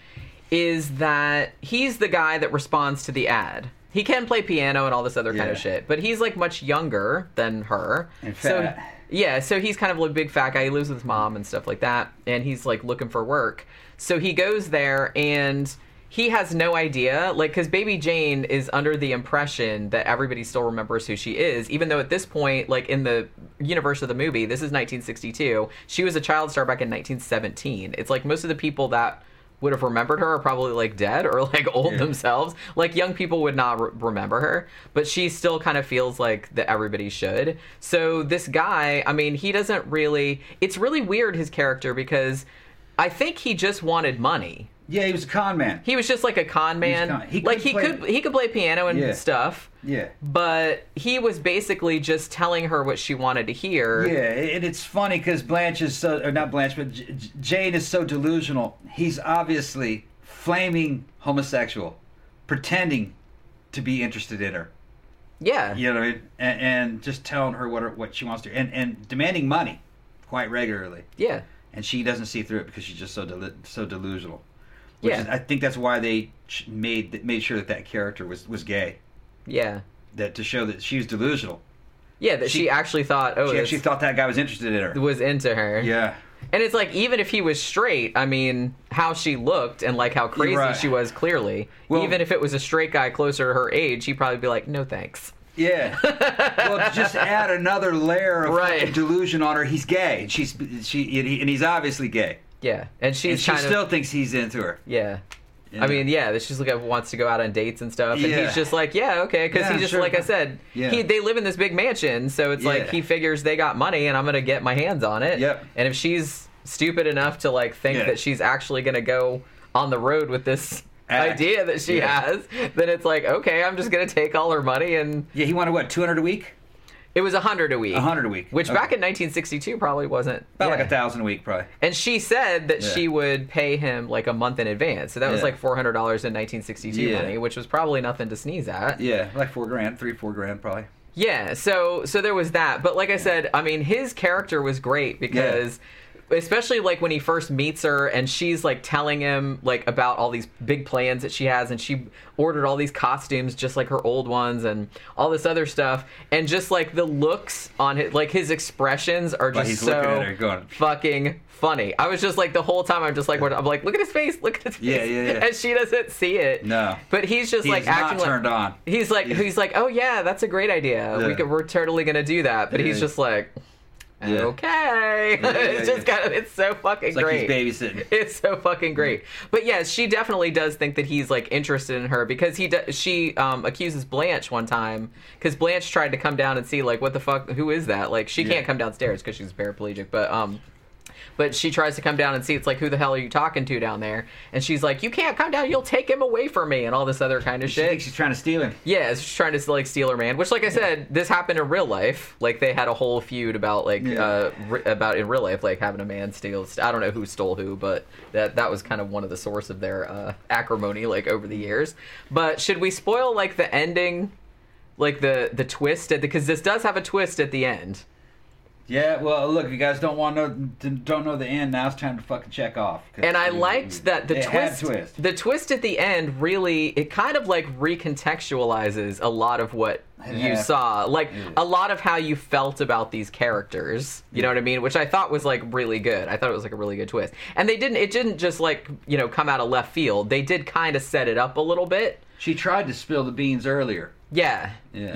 [SPEAKER 1] is that he's the guy that responds to the ad. He can play piano and all this other kind of shit, but he's like much younger than her.
[SPEAKER 2] And fat.
[SPEAKER 1] So he's kind of a big fat guy. He lives with his mom and stuff like that, and he's like looking for work. So he goes there and he has no idea, like, because Baby Jane is under the impression that everybody still remembers who she is, even though at this point, like, in the universe of the movie, this is 1962, she was a child star back in 1917. It's like most of the people that would have remembered her are probably, like, dead or, like, old themselves. Like, young people would not remember her, but she still kind of feels like that everybody should. So this guy, I mean, he doesn't really... It's really weird, his character, because I think he just wanted money.
[SPEAKER 2] Yeah, he was a con man.
[SPEAKER 1] He was just like a con man. He could play piano and stuff.
[SPEAKER 2] Yeah.
[SPEAKER 1] But he was basically just telling her what she wanted to hear.
[SPEAKER 2] Yeah, and it's funny because Blanche is so, or not Blanche, but Jane is so delusional. He's obviously flaming homosexual, pretending to be interested in her.
[SPEAKER 1] Yeah.
[SPEAKER 2] You know what I mean? And just telling her what she wants to, and demanding money quite regularly.
[SPEAKER 1] Yeah.
[SPEAKER 2] And she doesn't see through it because she's just so delusional. I think that's why they made sure that character was gay.
[SPEAKER 1] Yeah.
[SPEAKER 2] That to show that she was delusional.
[SPEAKER 1] Yeah, that she actually thought,
[SPEAKER 2] she actually thought that guy was interested in her.
[SPEAKER 1] Was into her.
[SPEAKER 2] Yeah.
[SPEAKER 1] And it's like, even if he was straight, I mean, how she looked and like how crazy she was, clearly. Well, even if it was a straight guy closer to her age, he'd probably be like, no thanks.
[SPEAKER 2] Yeah. Well, just add another layer of delusion on her. He's gay. And he's obviously gay.
[SPEAKER 1] Yeah, and she
[SPEAKER 2] still thinks he's into her.
[SPEAKER 1] Yeah. I mean, she's like wants to go out on dates and stuff, and he's just like, yeah, okay, because he just like I said, they live in this big mansion, so it's like he figures they got money, and I'm gonna get my hands on it.
[SPEAKER 2] Yep.
[SPEAKER 1] And if she's stupid enough to like think that she's actually gonna go on the road with this idea that she has, then it's like, okay, I'm just gonna take all her money and
[SPEAKER 2] he wanted what, $200 a week?
[SPEAKER 1] It was $100 a week.
[SPEAKER 2] $100 a week.
[SPEAKER 1] Which back in 1962 probably wasn't...
[SPEAKER 2] About like $1,000 a week, probably.
[SPEAKER 1] And she said that she would pay him like a month in advance. So that was like $400 in 1962 money, which was probably nothing to sneeze at.
[SPEAKER 2] Yeah, like $4,000 probably.
[SPEAKER 1] Yeah, so there was that. But like I said, I mean, his character was great because... Especially like when he first meets her and she's like telling him like about all these big plans that she has, and she ordered all these costumes just like her old ones and all this other stuff, and just like the looks on his, like his expressions are just so fucking funny. I was just like the whole time I'm just like, I'm like, look at his face,
[SPEAKER 2] Yeah.
[SPEAKER 1] And she doesn't see it.
[SPEAKER 2] No.
[SPEAKER 1] But he's just like acting
[SPEAKER 2] not turned on.
[SPEAKER 1] He's like, oh yeah, that's a great idea.
[SPEAKER 2] Yeah.
[SPEAKER 1] We're totally gonna do that. But he's just like, okay. It's just kind of, it's so fucking great.
[SPEAKER 2] Like he's babysitting.
[SPEAKER 1] It's so fucking great. But yes, she definitely does think that he's like interested in her, because she accuses Blanche one time, because Blanche tried to come down and see like, what the fuck, who is that? Like, she can't come downstairs because she's paraplegic, but she tries to come down and see. It's like, who the hell are you talking to down there? And she's like, you can't come down, you'll take him away from me, and all this other kind of shit.
[SPEAKER 2] She thinks she's trying to steal him.
[SPEAKER 1] Yeah, she's trying to like steal her man. Which, like I said, this happened in real life. Like, they had a whole feud about like about in real life, like having a man steal. I don't know who stole who, but that was kind of one of the source of their acrimony like over the years. But should we spoil like the ending, like the twist? Because this does have a twist at the end.
[SPEAKER 2] Yeah, well, look, if you guys don't know the end, now it's time to fucking check off.
[SPEAKER 1] And I liked that the
[SPEAKER 2] twist.
[SPEAKER 1] The twist at the end really, it kind of like recontextualizes a lot of what you saw, like a lot of how you felt about these characters. You know what I mean? Which I thought was like really good. I thought it was like a really good twist. And it didn't just like, you know, come out of left field. They did kind of set it up a little bit.
[SPEAKER 2] She tried to spill the beans earlier.
[SPEAKER 1] Yeah.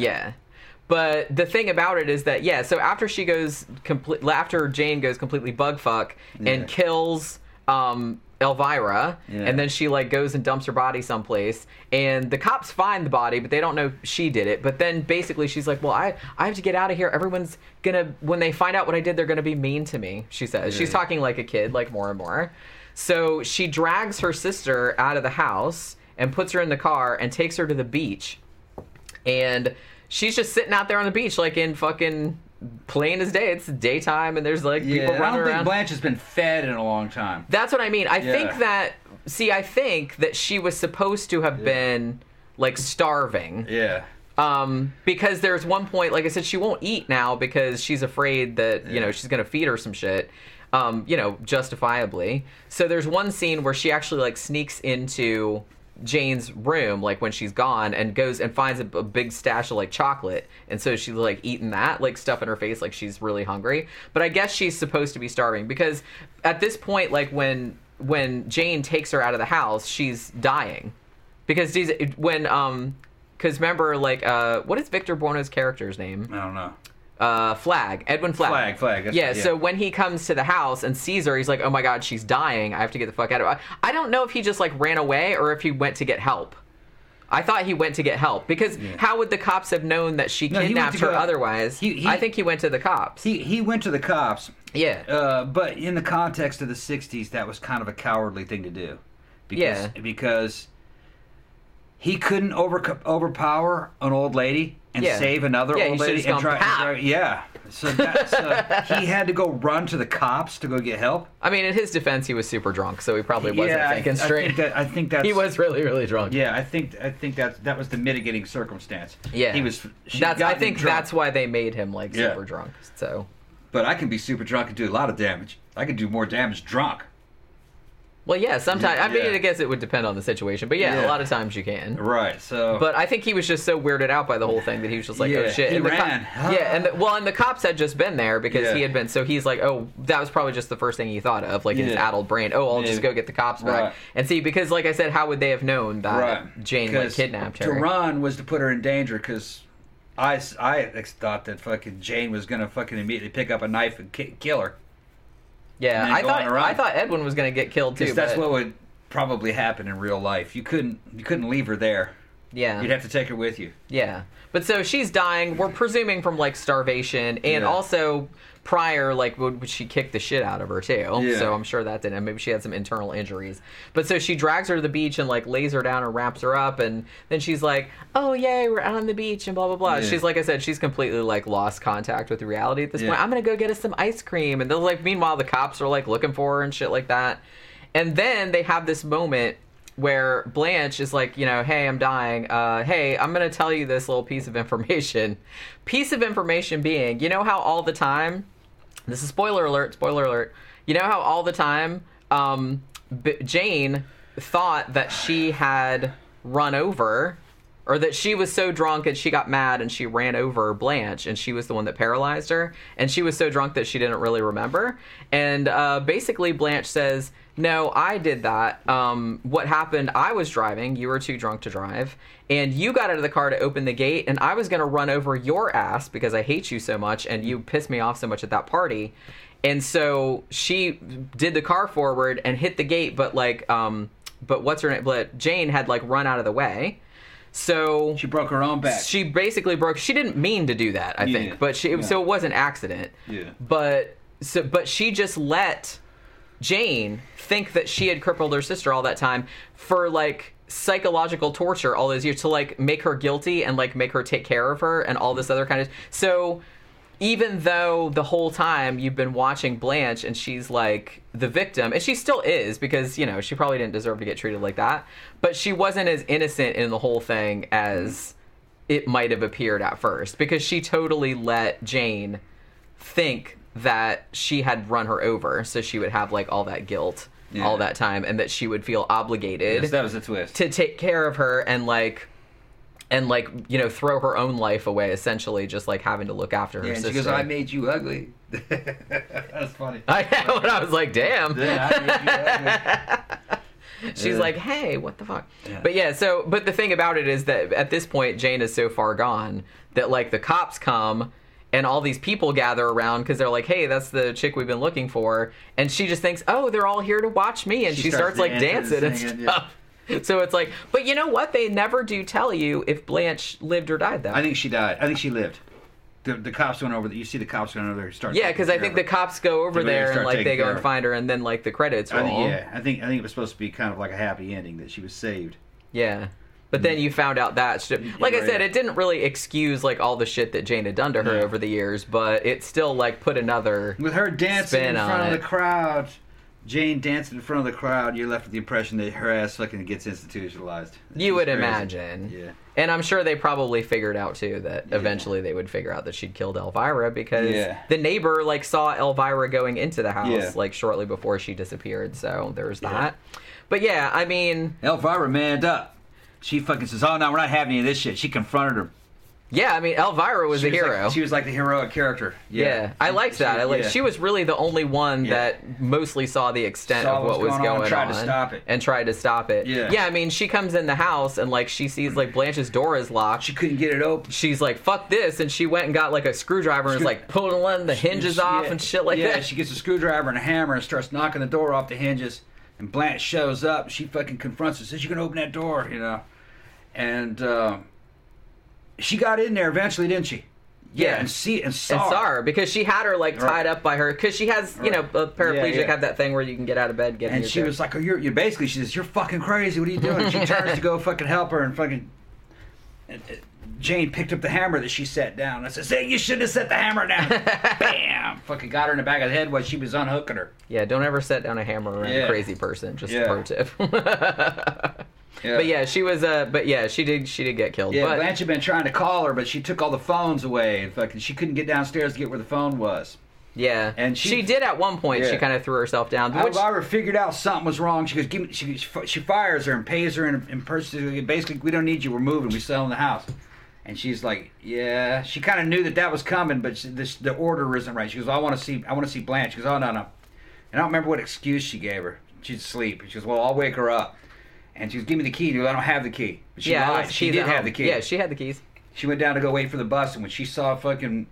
[SPEAKER 1] But the thing about it is that, so after after Jane goes completely bugfuck and kills Elvira, and then she like goes and dumps her body someplace, and the cops find the body, but they don't know she did it. But then basically she's like, well, I have to get out of here. Everyone's gonna, when they find out what I did, they're gonna be mean to me, she says. She's talking like a kid, like more and more. So she drags her sister out of the house and puts her in the car and takes her to the beach. And she's just sitting out there on the beach, like in fucking plain as day. It's daytime, and there's like people running around. I don't think
[SPEAKER 2] Blanche has been fed in a long time.
[SPEAKER 1] That's what I mean. I think that she was supposed to have been like starving.
[SPEAKER 2] Yeah.
[SPEAKER 1] Because there's one point, like I said, she won't eat now because she's afraid that you know she's gonna feed her some shit. You know, justifiably. So there's one scene where she actually like sneaks into Jane's room, like when she's gone, and goes and finds a big stash of like chocolate, and so she's like eating that, like stuff in her face, like she's really hungry. But I guess she's supposed to be starving because at this point, like when Jane takes her out of the house, she's dying because remember, like what is Victor Buono's character's name?
[SPEAKER 2] I don't know.
[SPEAKER 1] Edwin Flagg.
[SPEAKER 2] Flagg.
[SPEAKER 1] Yeah, so when he comes to the house and sees her, he's like, oh my god, she's dying. I have to get the fuck out of her. I don't know if he just like ran away or if he went to get help. I thought he went to get help because how would the cops have known that she kidnapped her otherwise? I think he went to the cops.
[SPEAKER 2] He went to the cops.
[SPEAKER 1] Yeah.
[SPEAKER 2] But in the context of the 60s, that was kind of a cowardly thing to do. Because he couldn't overpower an old lady and save another old lady and try. So he had to go run to the cops to go get help.
[SPEAKER 1] I mean, in his defense, he was super drunk, so he probably wasn't thinking straight.
[SPEAKER 2] I think that's
[SPEAKER 1] he was really, really drunk.
[SPEAKER 2] Yeah, I think that was the mitigating circumstance.
[SPEAKER 1] Yeah,
[SPEAKER 2] he was.
[SPEAKER 1] I think that's why they made him like super drunk. So,
[SPEAKER 2] but I can be super drunk and do a lot of damage. I can do more damage drunk.
[SPEAKER 1] Well, yeah, sometimes. I mean, I guess it would depend on the situation, but a lot of times you can.
[SPEAKER 2] Right. So.
[SPEAKER 1] But I think he was just so weirded out by the whole thing that he was just like, oh shit.
[SPEAKER 2] He
[SPEAKER 1] and
[SPEAKER 2] ran.
[SPEAKER 1] And the cops had just been there because he had been. So he's like, oh, that was probably just the first thing he thought of, like in his addled brain. Oh, I'll just go get the cops back.
[SPEAKER 2] Right.
[SPEAKER 1] And see, because like I said, how would they have known that Jane like kidnapped her?
[SPEAKER 2] To run was to put her in danger because I thought that fucking Jane was gonna fucking immediately pick up a knife and kill her.
[SPEAKER 1] Yeah, I thought Edwin was gonna get killed too.
[SPEAKER 2] That's what would probably happen in real life. You couldn't leave her there.
[SPEAKER 1] Yeah.
[SPEAKER 2] You'd have to take her with you.
[SPEAKER 1] Yeah. But so she's dying. We're presuming from like starvation and also prior, like would she kick the shit out of her too.
[SPEAKER 2] Yeah.
[SPEAKER 1] So I'm sure that didn't. Maybe she had some internal injuries. But so she drags her to the beach and like lays her down and wraps her up, and then she's like, oh yay, we're out on the beach and blah blah blah. Yeah. She's like I said, she's completely like lost contact with reality at this point. I'm gonna go get us some ice cream, and they're like, meanwhile the cops are like looking for her and shit like that. And then they have this moment where Blanche is like, you know, hey, I'm dying. Hey, I'm going to tell you this little piece of information. Piece of information being, you know how all the time, this is spoiler alert, you know how all the time Jane thought that she had run over, or that she was so drunk and she got mad and she ran over Blanche and she was the one that paralyzed her, and she was so drunk that she didn't really remember. And basically Blanche says, no, I did that. What happened, I was driving, you were too drunk to drive, and you got out of the car to open the gate, and I was going to run over your ass because I hate you so much and you pissed me off so much at that party. And so she did the car forward and hit the gate, but like but Jane had like run out of the way. So
[SPEAKER 2] she broke her own back.
[SPEAKER 1] She basically she didn't mean to do that, I think, but so it was an accident.
[SPEAKER 2] Yeah.
[SPEAKER 1] But she just let Jane think that she had crippled her sister all that time for like psychological torture all those years, to like make her guilty and like make her take care of her and all this other kind of. So even though the whole time you've been watching Blanche and she's like the victim, and she still is, because, you know, she probably didn't deserve to get treated like that, but she wasn't as innocent in the whole thing as it might have appeared at first, because she totally let Jane think that she had run her over, so she would have like all that guilt
[SPEAKER 2] Yeah.
[SPEAKER 1] all that time, and that she would feel obligated
[SPEAKER 2] Yes, that was the twist.
[SPEAKER 1] to take care of her and you know, throw her own life away, essentially, just like having to look after her
[SPEAKER 2] Yeah, and
[SPEAKER 1] sister.
[SPEAKER 2] she goes, I made you ugly. That's funny.
[SPEAKER 1] When I was like, damn.
[SPEAKER 2] Yeah, I made you ugly.
[SPEAKER 1] She's like, hey, what the fuck?
[SPEAKER 2] Yeah.
[SPEAKER 1] But yeah, but the thing about it is that at this point, Jane is so far gone that like the cops come and all these people gather around because they're like, hey, that's the chick we've been looking for. And she just thinks, oh, they're all here to watch me. And she starts like dancing and
[SPEAKER 2] singing,
[SPEAKER 1] stuff. So it's like, but you know what? They never do tell you if Blanche lived or died, though.
[SPEAKER 2] I think she died. I think she lived. The cops went over. You see the cops went over there. Start.
[SPEAKER 1] Yeah, because I think the cops go over
[SPEAKER 2] They
[SPEAKER 1] there and
[SPEAKER 2] start
[SPEAKER 1] like they
[SPEAKER 2] taking
[SPEAKER 1] go
[SPEAKER 2] care
[SPEAKER 1] and
[SPEAKER 2] of
[SPEAKER 1] find her, and then like the credits roll.
[SPEAKER 2] I think it was supposed to be kind of like a happy ending that she was saved.
[SPEAKER 1] Yeah. But then you found out that shit. Like I said, it didn't really excuse like all the shit that Jane had done to her over the years, but it still like put another
[SPEAKER 2] With her dancing
[SPEAKER 1] spin
[SPEAKER 2] in
[SPEAKER 1] on
[SPEAKER 2] front of
[SPEAKER 1] it.
[SPEAKER 2] the crowd, Jane dancing in front of the crowd, you're left with the impression that her ass fucking gets institutionalized.
[SPEAKER 1] You would
[SPEAKER 2] It's crazy.
[SPEAKER 1] imagine.
[SPEAKER 2] Yeah.
[SPEAKER 1] And I'm sure they probably figured out too that eventually they would figure out that she'd killed Elvira because the neighbor like saw Elvira going into the house like shortly before she disappeared. So there's that. But yeah, I mean,
[SPEAKER 2] Elvira manned up. She fucking says, "Oh no, we're not having any of this shit." She confronted her.
[SPEAKER 1] yeah, I mean, Elvira was a hero.
[SPEAKER 2] She was like the heroic character.
[SPEAKER 1] Yeah, I liked that. She was really the only one that mostly saw the extent of what was going on
[SPEAKER 2] and tried to stop it.
[SPEAKER 1] and tried to stop it.
[SPEAKER 2] Yeah.
[SPEAKER 1] I mean, she comes in the house and like she sees like Blanche's door is locked.
[SPEAKER 2] She couldn't get it open.
[SPEAKER 1] She's like, "Fuck this!" and she went and got like a screwdriver and was like pulling the hinges off and shit like that.
[SPEAKER 2] She gets a screwdriver and a hammer and starts knocking the door off the hinges. And Blanche shows up. She fucking confronts her. Says, "You can open that door," you know. And she got in there eventually, didn't she?
[SPEAKER 1] Yeah,
[SPEAKER 2] and saw
[SPEAKER 1] her because she had her like tied up by her because she has you know a paraplegic have that thing where you can get out of bed, get in
[SPEAKER 2] and
[SPEAKER 1] your
[SPEAKER 2] she
[SPEAKER 1] chair.
[SPEAKER 2] was like, "Oh, you're basically." She says, "You're fucking crazy. What are you doing?" And she turns to go fucking help her, and fucking Jane picked up the hammer that she set down. I says, "Hey, you should have set the hammer down." Bam! Fucking got her in the back of the head while she was unhooking her.
[SPEAKER 1] Yeah, don't ever set down a hammer around a crazy person. Just a pro tip.
[SPEAKER 2] Yeah.
[SPEAKER 1] But yeah, she was. But yeah, she did get killed.
[SPEAKER 2] Yeah,
[SPEAKER 1] but
[SPEAKER 2] Blanche had been trying to call her, but she took all the phones away. And fucking, she couldn't get downstairs to get where the phone was.
[SPEAKER 1] yeah,
[SPEAKER 2] And
[SPEAKER 1] she did at one point. She kind of threw herself down. Which,
[SPEAKER 2] Elvira figured out something was wrong. She goes, "Give me." She fires her and pays her in person. Basically, we don't need you. We're moving. We're selling the house. And she's like, "Yeah." She kind of knew that was coming, but the order isn't right. She goes, "I want to see Blanche." She goes, "Oh no." And I don't remember what excuse she gave her. She'd sleep. She goes, "Well, I'll wake her up." And she goes, "Give me the key." She goes, "I don't have the key." But she lied. She did have the key.
[SPEAKER 1] Yeah, she had the keys.
[SPEAKER 2] She went down to go wait for the bus, and when she saw fucking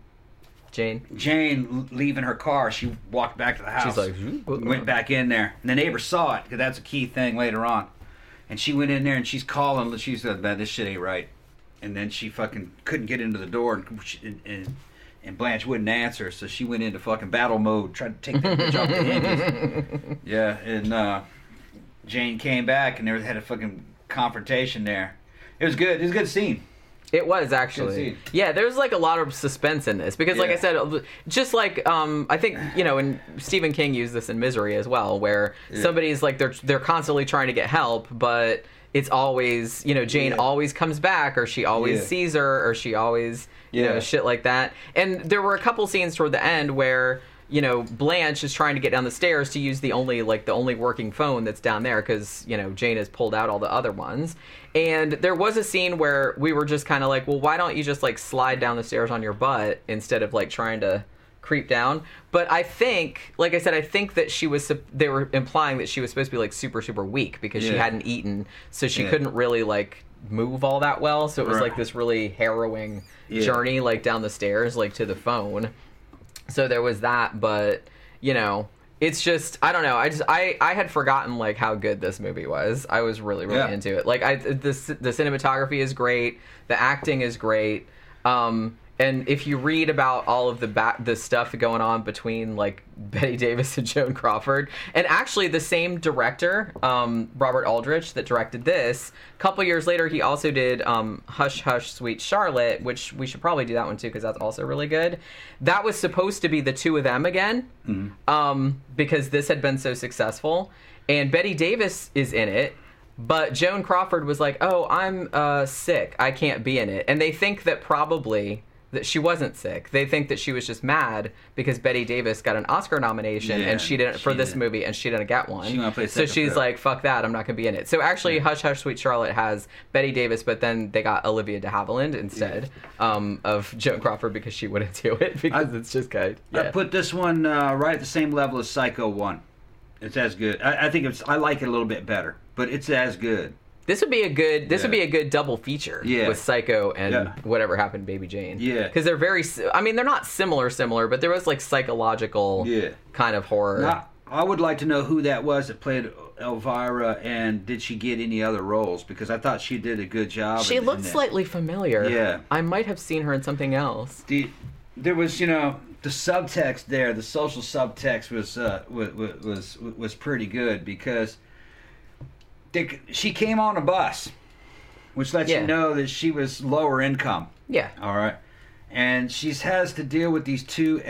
[SPEAKER 2] Jane leaving her car, she walked back to the house.
[SPEAKER 1] She's like,
[SPEAKER 2] went back in there. And the neighbor saw it, because that's a key thing later on. And she went in there, and she's calling. She said, "Man, this shit ain't right." And then she fucking couldn't get into the door, and Blanche wouldn't answer, so she went into fucking battle mode, tried to take that bitch off the hinges. Yeah, and Jane came back, and they had a fucking confrontation there. It was good. It was a good scene.
[SPEAKER 1] It was actually. Yeah, there's like a lot of suspense in this because, like I said, just like I think and Stephen King used this in Misery as well, where somebody's like they're constantly trying to get help, but it's always Jane always comes back, or she always sees her, or she always shit like that. And there were a couple scenes toward the end where Blanche is trying to get down the stairs to use the only working phone that's down there because Jane has pulled out all the other ones. And there was a scene where we were just kind of like, well, why don't you just like slide down the stairs on your butt instead of like trying to creep down? But I think, like I said, I think that they were implying that she was supposed to be like super, super weak because she hadn't eaten, so she couldn't really like move all that well. So it was like this really harrowing journey like down the stairs like to the phone. So there was that, but it's just I don't know. I had forgotten like how good this movie was. I was really into it. Like the cinematography is great, the acting is great. And if you read about all of the stuff going on between like Bette Davis and Joan Crawford, and actually the same director, Robert Aldrich, that directed this, a couple years later he also did Hush Hush Sweet Charlotte, which we should probably do that one too because that's also really good. That was supposed to be the two of them again, because this had been so successful, and Bette Davis is in it. But Joan Crawford was like, "Oh, I'm sick. I can't be in it." And they think that probably that she wasn't sick. They think that she was just mad because Betty Davis got an Oscar nomination and she didn't for this movie, and she didn't get one.
[SPEAKER 2] She wanna play
[SPEAKER 1] so she's like, "Fuck that! I'm not gonna be in it." So actually, Hush Hush Sweet Charlotte has Betty Davis, but then they got Olivia de Havilland instead of Joan Crawford because she wouldn't do it because it's just good.
[SPEAKER 2] I put this one right at the same level as Psycho 1. It's as good. I think I like it a little bit better, but it's as good.
[SPEAKER 1] This would be a good. This would be a good double feature with Psycho and Whatever Happened to Baby Jane.
[SPEAKER 2] Yeah,
[SPEAKER 1] because they're very. I mean, they're not similar, but there was like psychological kind of horror.
[SPEAKER 2] Now, I would like to know who that was that played Elvira, and did she get any other roles? Because I thought she did a good job.
[SPEAKER 1] She looked slightly familiar.
[SPEAKER 2] Yeah,
[SPEAKER 1] I might have seen her in something else.
[SPEAKER 2] There was, the subtext there. The social subtext was pretty good because. She came on a bus, which lets you know that she was lower income.
[SPEAKER 1] Yeah.
[SPEAKER 2] All right. And she has to deal with these two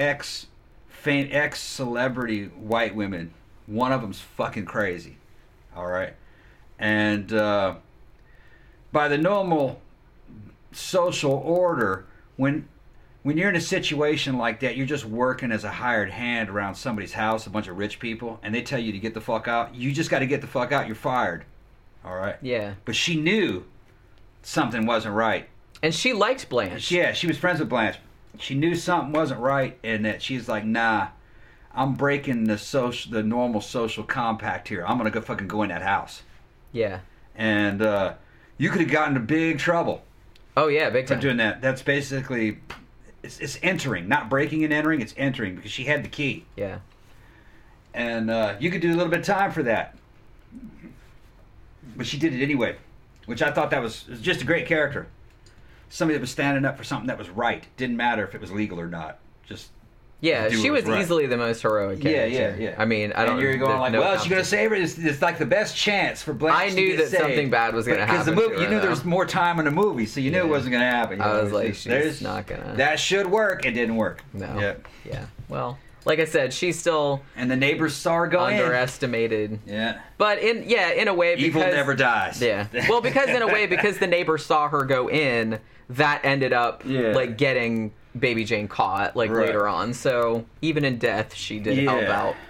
[SPEAKER 2] ex-celebrity white women. One of them's fucking crazy. All right. And by the normal social order, when you're in a situation like that, you're just working as a hired hand around somebody's house, a bunch of rich people, and they tell you to get the fuck out. You just got to get the fuck out. You're fired. All right?
[SPEAKER 1] Yeah.
[SPEAKER 2] But she knew something wasn't right.
[SPEAKER 1] And she liked Blanche.
[SPEAKER 2] Yeah, she was friends with Blanche. She knew something wasn't right, and that she's like, nah, I'm breaking the normal social compact here. I'm going to fucking go in that house.
[SPEAKER 1] Yeah.
[SPEAKER 2] And you could have gotten into big trouble.
[SPEAKER 1] Oh, yeah, big time.
[SPEAKER 2] For doing that. That's basically... It's entering, not breaking and entering. It's entering because she had the key.
[SPEAKER 1] Yeah.
[SPEAKER 2] And you could do a little bit of time for that, but she did it anyway, which I thought that was just a great character. Somebody that was standing up for something that was right. Didn't matter if it was legal or not. Just
[SPEAKER 1] she was right. Easily the most heroic character.
[SPEAKER 2] Yeah.
[SPEAKER 1] I mean, I don't.
[SPEAKER 2] And you're going like, well, she's going to save her. It's like the best chance for Blanche.
[SPEAKER 1] I knew that something bad was going to happen.
[SPEAKER 2] Because the movie, you knew there was more time in the movie, so you knew it wasn't going to happen.
[SPEAKER 1] I was like, she's not gonna.
[SPEAKER 2] That should work. It didn't work.
[SPEAKER 1] No. Yeah. Well, like I said, she's still.
[SPEAKER 2] And the neighbors saw her go
[SPEAKER 1] underestimated.
[SPEAKER 2] Yeah.
[SPEAKER 1] But in a way, because
[SPEAKER 2] evil never dies.
[SPEAKER 1] Yeah. Well, because the neighbors saw her go in, that ended up like getting Baby Jane caught later on. So even in death, she did help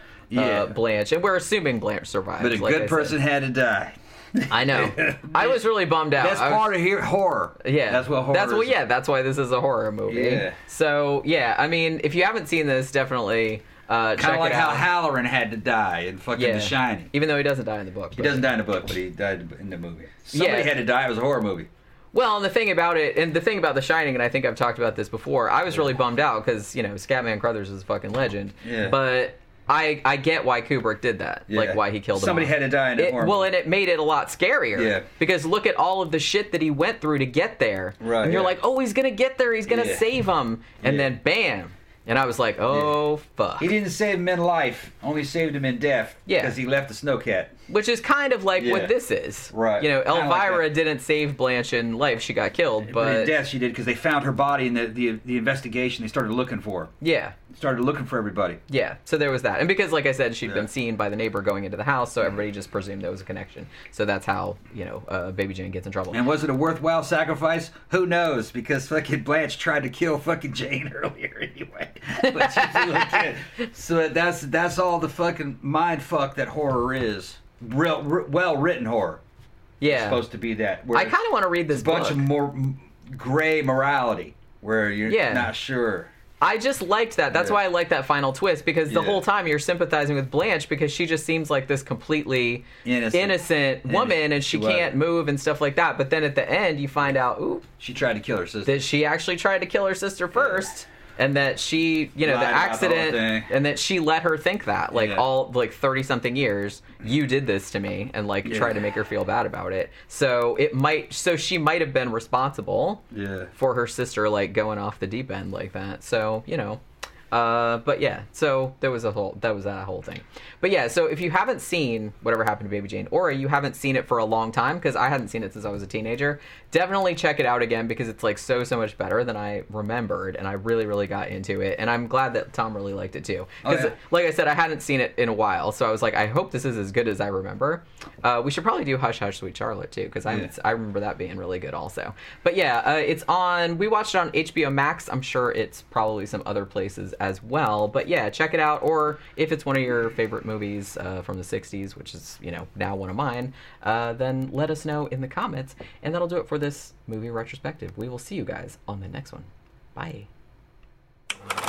[SPEAKER 1] out Blanche, and we're assuming Blanche survived.
[SPEAKER 2] But a good person had to die.
[SPEAKER 1] I know. I was really bummed out.
[SPEAKER 2] That's part of horror.
[SPEAKER 1] Yeah,
[SPEAKER 2] that's what horror is.
[SPEAKER 1] That's why this is a horror movie.
[SPEAKER 2] Yeah.
[SPEAKER 1] So I mean, if you haven't seen this, definitely check it out.
[SPEAKER 2] Kind of like how Halloran had to die in fucking The Shining.
[SPEAKER 1] Even though he doesn't die in the book.
[SPEAKER 2] He doesn't die in the book, but he died in the movie. Somebody had to die. It was a horror movie.
[SPEAKER 1] Well, and the thing about The Shining, and I think I've talked about this before, I was really bummed out because, Scatman Crothers is a fucking legend.
[SPEAKER 2] Yeah.
[SPEAKER 1] But I get why Kubrick did that. Yeah. Like, why he killed him.
[SPEAKER 2] Somebody had to die in a horror movie.
[SPEAKER 1] Well, and it made it a lot scarier.
[SPEAKER 2] Yeah.
[SPEAKER 1] Because look at all of the shit that he went through to get there.
[SPEAKER 2] Right.
[SPEAKER 1] And you're like, oh, he's going to get there. He's going to save him. And then, bam. And I was like, oh, fuck.
[SPEAKER 2] He didn't save him in life, only saved him in death.
[SPEAKER 1] Yeah.
[SPEAKER 2] Because he left the snowcat.
[SPEAKER 1] Which is kind of like what this is.
[SPEAKER 2] Right.
[SPEAKER 1] Elvira didn't save Blanche in life. She got killed. But
[SPEAKER 2] in death she did because they found her body in the investigation. They started looking for her.
[SPEAKER 1] Yeah.
[SPEAKER 2] Started looking for everybody.
[SPEAKER 1] Yeah, so there was that. And because, like I said, she'd been seen by the neighbor going into the house, so everybody just presumed there was a connection. So that's how, Baby Jane gets in trouble.
[SPEAKER 2] And was it a worthwhile sacrifice? Who knows? Because fucking Blanche tried to kill fucking Jane earlier anyway. But she's a little kid. So that's all the fucking mind fuck that horror is. Well-written horror.
[SPEAKER 1] Yeah.
[SPEAKER 2] It's supposed to be that.
[SPEAKER 1] I kind of want to read this
[SPEAKER 2] book.
[SPEAKER 1] Bunch
[SPEAKER 2] of more gray morality where you're not sure.
[SPEAKER 1] I just liked that. That's why I like that final twist, because the whole time you're sympathizing with Blanche because she just seems like this completely innocent woman and she can't move and stuff like that. But then at the end you find out, ooh,
[SPEAKER 2] she tried to kill her sister.
[SPEAKER 1] That she actually tried to kill her sister first. And that she, the accident, and that she let her think that, all 30-something years, you did this to me, and try to make her feel bad about it. So she might have been responsible for her sister, going off the deep end like that. So, But yeah, so that was that whole thing. But yeah, so if you haven't seen Whatever Happened to Baby Jane, or you haven't seen it for a long time, because I hadn't seen it since I was a teenager, definitely check it out again, because it's like so much better than I remembered, and I really, really got into it, and I'm glad that Tom really liked it too. Because, like I said, I hadn't seen it in a while, so I was like, I hope this is as good as I remember. We should probably do Hush Hush Sweet Charlotte too, because I remember that being really good also. But yeah, it's on. We watched it on HBO Max. I'm sure it's probably some other places as well. But yeah, check it out. Or if it's one of your favorite movies from the 60s, which is, now one of mine, then let us know in the comments. And that'll do it for this movie retrospective. We will see you guys on the next one. Bye.